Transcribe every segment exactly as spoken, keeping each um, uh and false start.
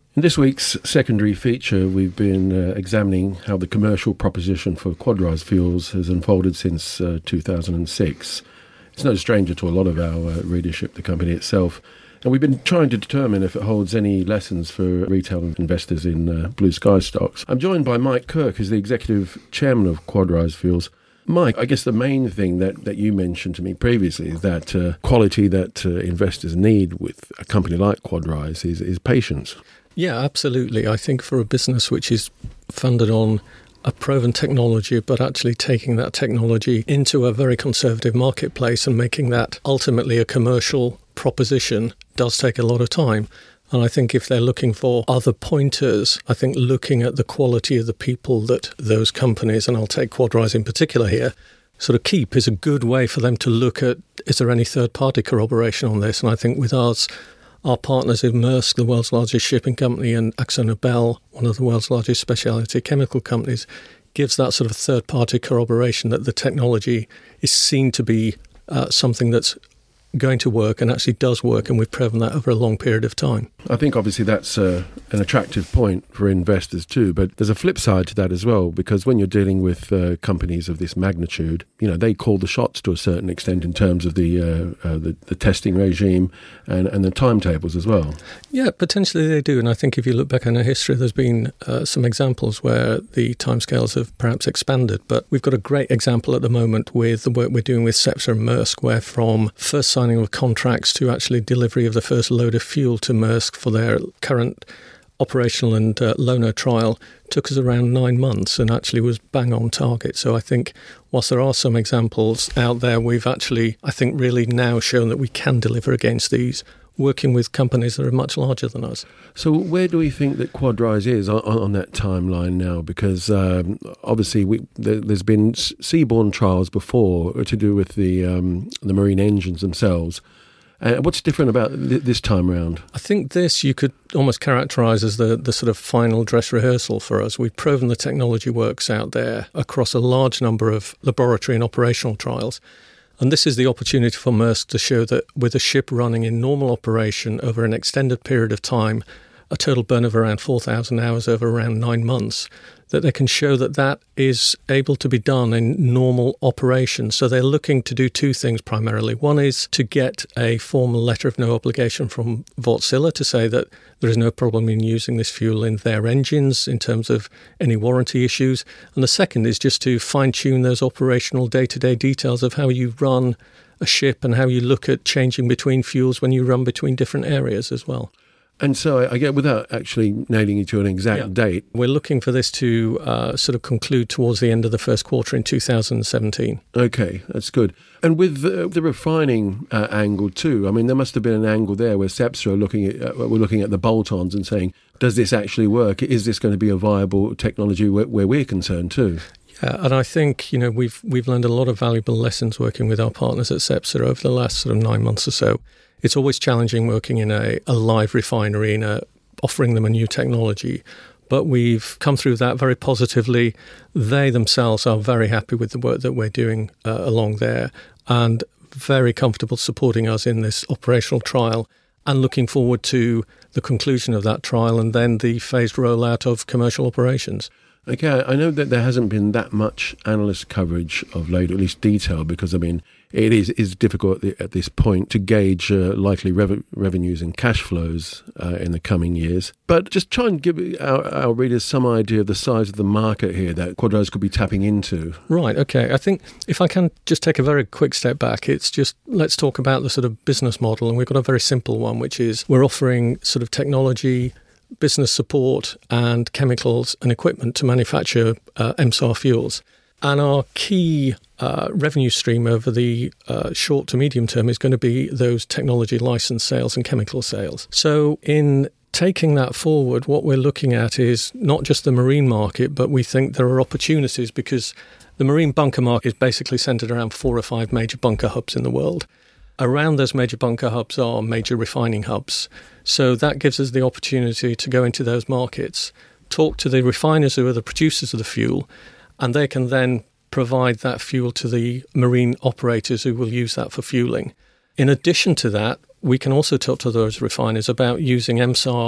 In this week's secondary feature, we've been uh, examining how the commercial proposition for Quadrise Fuels has unfolded since uh, two thousand six. It's no stranger to a lot of our uh, readership, the company itself, and we've been trying to determine if it holds any lessons for retail investors in uh, blue sky stocks. I'm joined by Mike Kirk, who's the executive chairman of Quadrise Fuels. Mike, I guess the main thing that, that you mentioned to me previously is that uh, quality that uh, investors need with a company like Quadrise is, is patience. Yeah, absolutely. I think for a business which is funded on a proven technology, but actually taking that technology into a very conservative marketplace and making that ultimately a commercial proposition does take a lot of time. And I think if they're looking for other pointers, I think looking at the quality of the people that those companies, and I'll take Quadrise in particular here, sort of keep is a good way for them to look at, is there any third-party corroboration on this? And I think with us, our partners in Maersk, the world's largest shipping company, and AkzoNobel, one of the world's largest specialty chemical companies, gives that sort of third-party corroboration that the technology is seen to be uh, something that's going to work and actually does work, and we've proven that over a long period of time. I think obviously that's uh, an attractive point for investors too, but there's a flip side to that as well, because when you're dealing with uh, companies of this magnitude, you know, they call the shots to a certain extent in terms of the uh, uh, the, the testing regime and, and the timetables as well. Yeah, potentially they do, and I think if you look back in our history, there's been uh, some examples where the timescales have perhaps expanded, but we've got a great example at the moment with the work we're doing with Cepsa and Maersk, where from first signing of contracts to actually delivery of the first load of fuel to Maersk for their current operational and uh, loaner trial took us around nine months and actually was bang on target. So I think whilst there are some examples out there, we've actually, I think, really now shown that we can deliver against these, working with companies that are much larger than us. So where do we think that Quadrise is on, on that timeline now? Because um, obviously we, there, there's been seaborne trials before to do with the um, the marine engines themselves. Uh, what's different about th- this time round? I think this you could almost characterise as the, the sort of final dress rehearsal for us. We've proven the technology works out there across a large number of laboratory and operational trials. And this is the opportunity for Maersk to show that with a ship running in normal operation over an extended period of time, a total burn of around four thousand hours over around nine months, that they can show that that is able to be done in normal operation. So they're looking to do two things primarily. One is to get a formal letter of no obligation from Wärtsilä to say that there is no problem in using this fuel in their engines in terms of any warranty issues. And the second is just to fine-tune those operational day-to-day details of how you run a ship and how you look at changing between fuels when you run between different areas as well. And so I get, without actually nailing you to an exact yeah. date, we're looking for this to uh, sort of conclude towards the end of the first quarter in two thousand seventeen. Okay, that's good. And with the, the refining uh, angle too, I mean, there must have been an angle there where Cepsa are looking at, uh, we're looking at the bolt-ons and saying, does this actually work? Is this going to be a viable technology where, where we're concerned too? Yeah, and I think, you know, we've we've learned a lot of valuable lessons working with our partners at Cepsa over the last sort of nine months or so. It's always challenging working in a, a live refinery and a, offering them a new technology. But we've come through that very positively. They themselves are very happy with the work that we're doing uh, along there and very comfortable supporting us in this operational trial and looking forward to the conclusion of that trial and then the phased rollout of commercial operations. Okay, I know that there hasn't been that much analyst coverage of late, or at least detail, because, I mean, it is, is difficult at this point to gauge uh, likely rev- revenues and cash flows uh, in the coming years. But just try and give our, our readers some idea of the size of the market here that Quadrise could be tapping into. Right, okay. I think if I can just take a very quick step back, it's just let's talk about the sort of business model. And we've got a very simple one, which is we're offering sort of technology, business support and chemicals and equipment to manufacture uh, M S A R fuels. And our key uh, revenue stream over the uh, short to medium term is going to be those technology license sales and chemical sales. So in taking that forward, what we're looking at is not just the marine market, but we think there are opportunities because the marine bunker market is basically centered around four or five major bunker hubs in the world. Around those major bunker hubs are major refining hubs. So that gives us the opportunity to go into those markets, talk to the refiners who are the producers of the fuel, and they can then provide that fuel to the marine operators who will use that for fueling. In addition to that, we can also talk to those refiners about using M S A R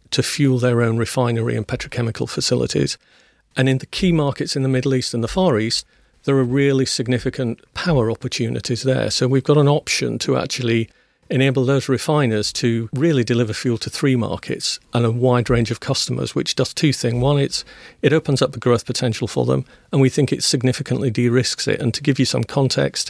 to fuel their own refinery and petrochemical facilities. And in the key markets in the Middle East and the Far East, there are really significant power opportunities there. So we've got an option to actually enable those refiners to really deliver fuel to three markets and a wide range of customers, which does two things. One, it's, it opens up the growth potential for them, and we think it significantly de-risks it. And to give you some context,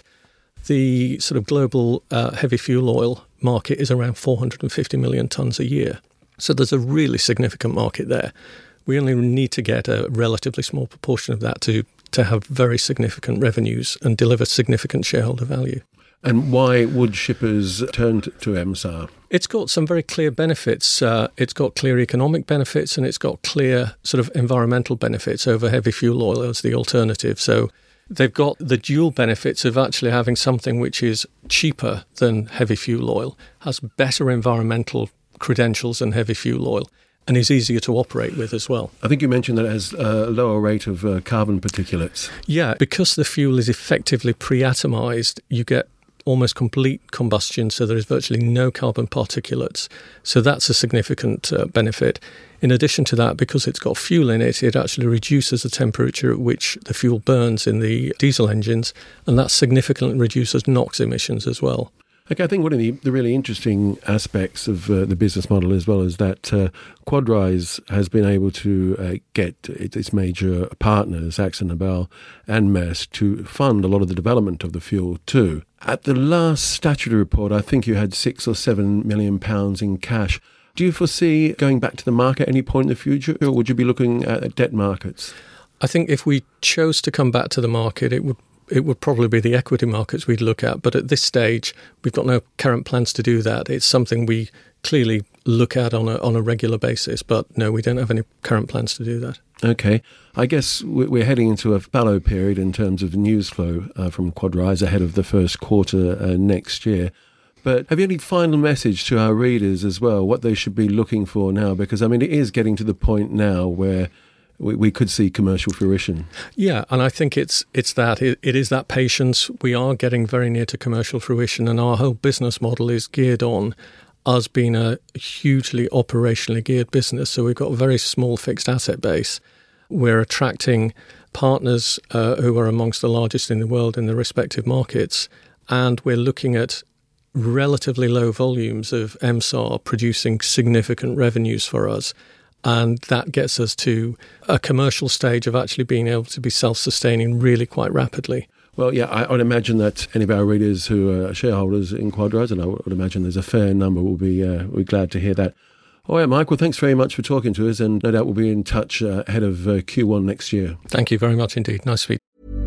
the sort of global uh, heavy fuel oil market is around four hundred fifty million tonnes a year. So there's a really significant market there. We only need to get a relatively small proportion of that to, to have very significant revenues and deliver significant shareholder value. And why would shippers turn to, to M S A R? It's got some very clear benefits. Uh, it's got clear economic benefits, and it's got clear sort of environmental benefits over heavy fuel oil as the alternative. So they've got the dual benefits of actually having something which is cheaper than heavy fuel oil, has better environmental credentials than heavy fuel oil, and is easier to operate with as well. I think you mentioned that it has a lower rate of uh, carbon particulates. Yeah, because the fuel is effectively pre-atomized, you get almost complete combustion, so there is virtually no carbon particulates. So that's a significant uh, benefit. In addition to that, because it's got fuel in it, it actually reduces the temperature at which the fuel burns in the diesel engines, and that significantly reduces NOx emissions as well. Okay, I think one of the, the really interesting aspects of uh, the business model as well is that uh, Quadrise has been able to uh, get its major partners, AkzoNobel and Maersk, to fund a lot of the development of the fuel too. At the last statutory report, I think you had six or seven million pounds in cash. Do you foresee going back to the market at any point in the future, or would you be looking at debt markets? I think if we chose to come back to the market, it would it would probably be the equity markets we'd look at. But at this stage, we've got no current plans to do that. It's something we clearly look at on a on a regular basis. But no, we don't have any current plans to do that. Okay. I guess we're heading into a fallow period in terms of news flow uh, from Quadrise ahead of the first quarter uh, next year. But have you any final message to our readers as well, what they should be looking for now? Because, I mean, it is getting to the point now where we, we could see commercial fruition. Yeah, and I think it's it's that. It, it is that patience. We are getting very near to commercial fruition, and our whole business model is geared on us being a hugely operationally geared business. So we've got a very small fixed asset base. We're attracting partners uh, who are amongst the largest in the world in their respective markets, and we're looking at relatively low volumes of M S A R producing significant revenues for us. And that gets us to a commercial stage of actually being able to be self-sustaining really quite rapidly. Well, yeah, I would imagine that any of our readers who are shareholders in Quadrise, and I would imagine there's a fair number, will be uh, we're glad to hear that. All right, Mike, well, thanks very much for talking to us, and no doubt we'll be in touch uh, ahead of uh, Q one next year. Thank you very much indeed. Nice to speak.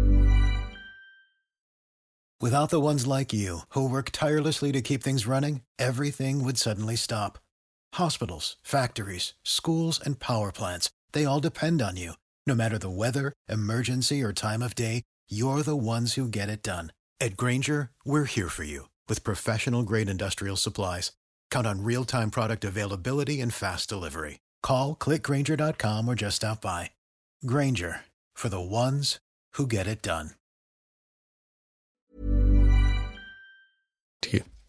Without the ones like you, who work tirelessly to keep things running, everything would suddenly stop. Hospitals, factories, schools, and power plants, they all depend on you. No matter the weather, emergency, or time of day, you're the ones who get it done. At Grainger, we're here for you with professional-grade industrial supplies. Count on real-time product availability and fast delivery. Call, click Grainger dot com, or just stop by. Grainger, for the ones who get it done. To you.